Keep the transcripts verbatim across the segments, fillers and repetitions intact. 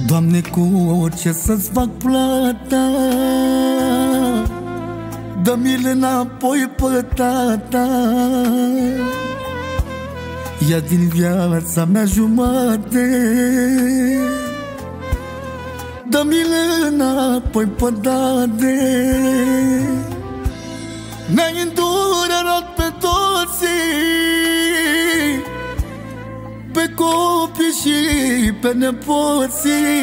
Doamne, cu ce să-ți fac plata? Dă-mi-l înapoi pe tata. Ia din viața mea jumate, dă-mi-l înapoi pe dade. Ne-ai îndurat pe toți, pe copii și pe nepoții.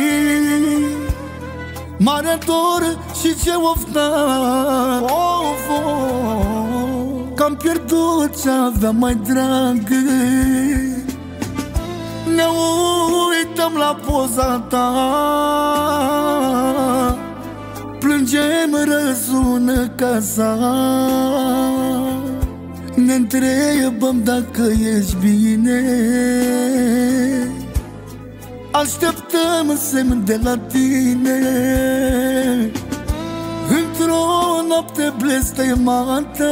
Mare dor și ce ofta, of, of, că-am pierdut ce aveam mai drag. Ne uităm la poza ta, plângem, răsună casa. Ne întrebăm dacă ești bine, așteptăm semn de la tine. Într-o noapte blestemată,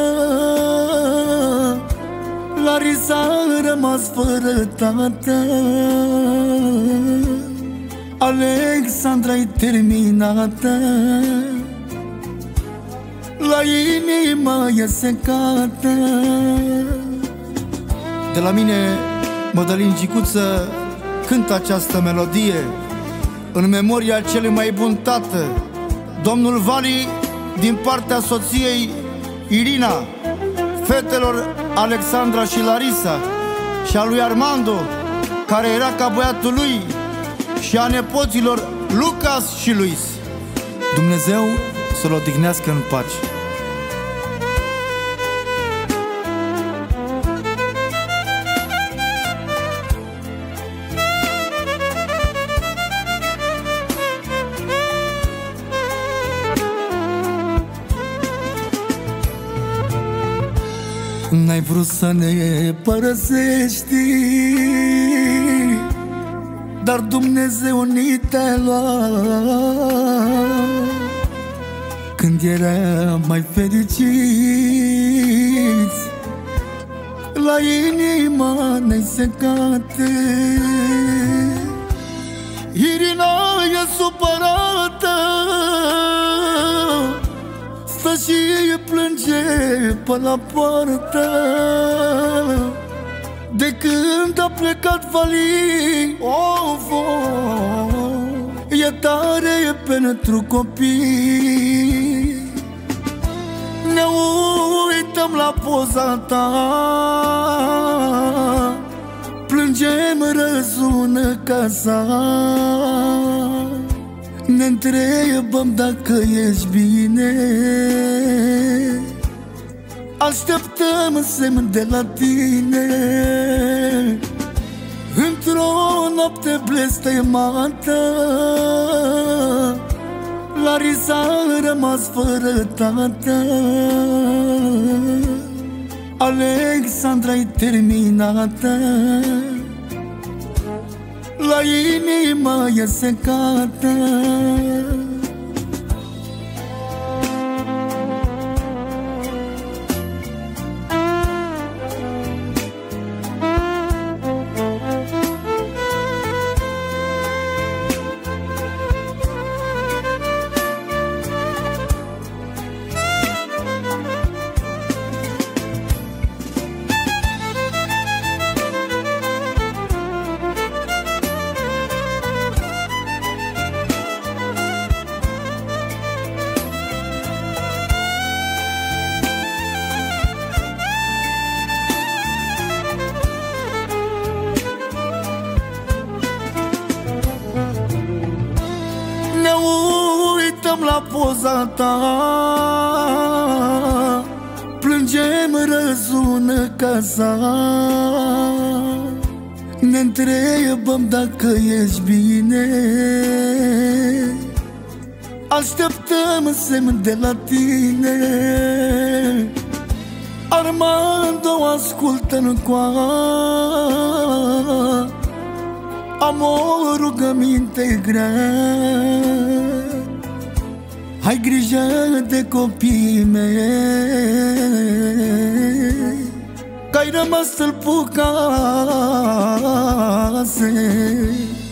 Larisa a rămas fără tată. Alexandra-i terminată, la inima e secată. De la mine, Mădălin Gicuță, cântă această melodie în memoria celui mai bun tată, domnul Vali, din partea soției Irina, fetelor Alexandra și Larisa, și a lui Armando, care era ca băiatul lui, și a nepoților Lucas și Luis. Dumnezeu să-l odihnească în pace. N-ai vrut să ne părăsești, dar Dumnezeu ni te-a luat. Când eram mai fericiți, la inima ne-ai secat. Irina e supărată, stă și plânge pe la poartă. De când a plecat Vali, of, of, e tare pentru copii. Ne uităm la poza ta, plângem, răsună casa. Ne întrebăm dacă ești bine, așteptăm semn de la tine. Într-o noapte blestemată, Larisa a rămas fără tată. Alexandra-i terminată, la inima e secată. La poza ta, plângem, răsună casa. Ne întrebăm dacă ești bine, așteptăm semn de la tine. Armando, ascultă-n coa, am o rugăminte grea. Ai grijă de copiii mei, că ai rămas stâlpul casei.